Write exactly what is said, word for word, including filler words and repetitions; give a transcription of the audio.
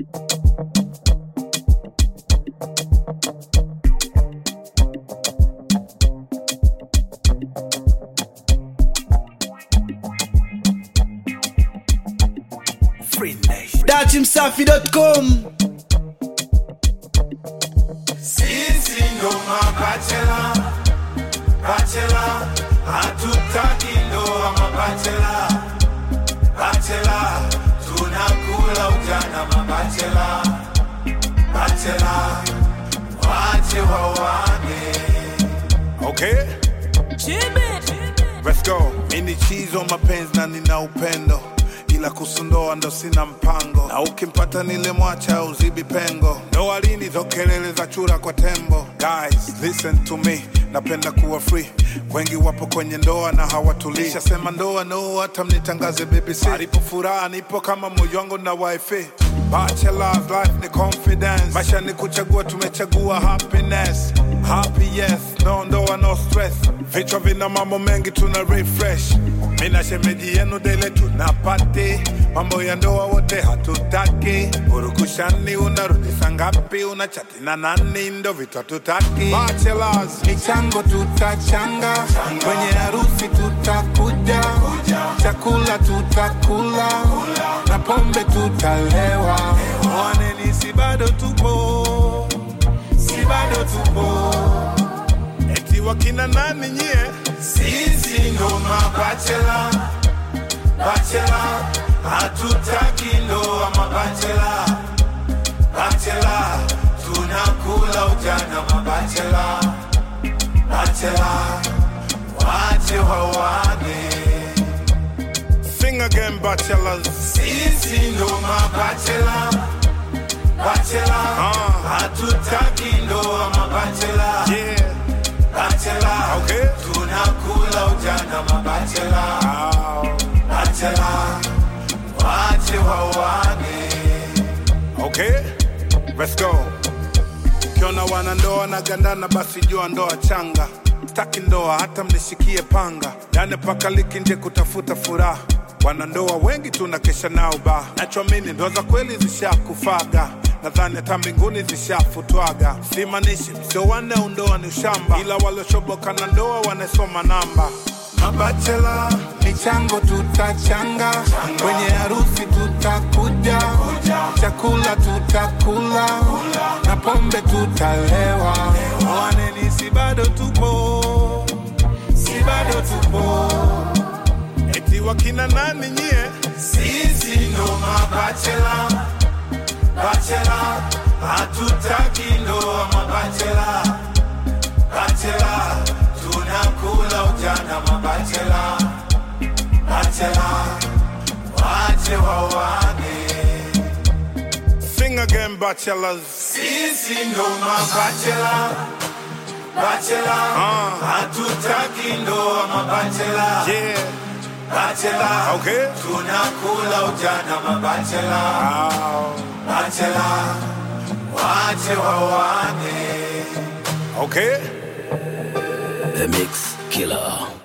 dati msafi dot com. Sisi ndo mabachela, bachela, hatutaki ndoa mabachela, bachela, tunakula ujana mabachela, bachela, wache wawane. Okay? Let's go. Mini chizo mapenzi na nina upendo, ila kusundoa ndo sina mpango, na ukimpata nile mwacha uzibi pengo. Ndoa lini zo kelele za chura kwa tembo. Guys, listen to me, napenda kuwa free. Wengi wapo kwenye ndoa na hawatulii. Sema ndoa no, hata mnitangaze B B C. Alipo furaha nipo kama moyo wangu na wifi. Bachelor's life ni confidence, maisha ni kuchagua, tumechagua happiness. Happy yes, no ndoa no stress. Vichwa vina mambo mengi tuna refresh. Mina shemeji yenu dele tunapati, mambo ya ndoa wote hatutaki. Urukushani unarudi sangapi, unachati na nani, ndo vitu hatutaki. Bachelors, michango tutachanga, kwenye harusi tutakuja, chakula tutakula, na pombe tutalewa. Mwaneni si bado tupo, si bado tupo. Eti wakina nani nyie? Sisi ndo mabachela, bachela, hatutaki ndoa mabachela, bachela, tunakula ujana mabachela, bachela, wache wawane. Sing again, bachelors. Sisi ndo mabachela, bachela, uh. hatutaki ndoa mabachela, yeah. Bachela, okay. Tunakula ujana mabachela, oh. Bachela, wache wawane. Okay, let's go. Ukiona wana ndoa na gandana, basi jua ndoa changa. Staki ndoa hata mnishikie panga, yani paka liki nje kutafuta furaha. Wana ndoa wengi tunakesha nao ba, nachoamini ndoa za kweli zishakufaga. Nadhani hata mbinguni zishafutwaga. Simanishi msio wane undoa ni ushamba, ila wale shoboka na ndoa wanesoma namba. Mabachela, michango tutachanga, kwenye harusi tutakuja, chakula tutakula, na pombe tutalewa. Mwaneni si bado tupo, si bado tupo. Eti wakina nani nyie? Sisi ndo mabachela, bachela, hatutaki ndoa mabachela, bachela, tunakula ujana mabachela, bachela, wache wawane. Sing again, bachelors. Sisi ndo mabachela, bachela, uh. hatutaki ndoa mabachela, yeah. Bachela, okay. Tunakula ujana mabachela, oh. Bachela, wache wawane. Okay. The Mix Killer.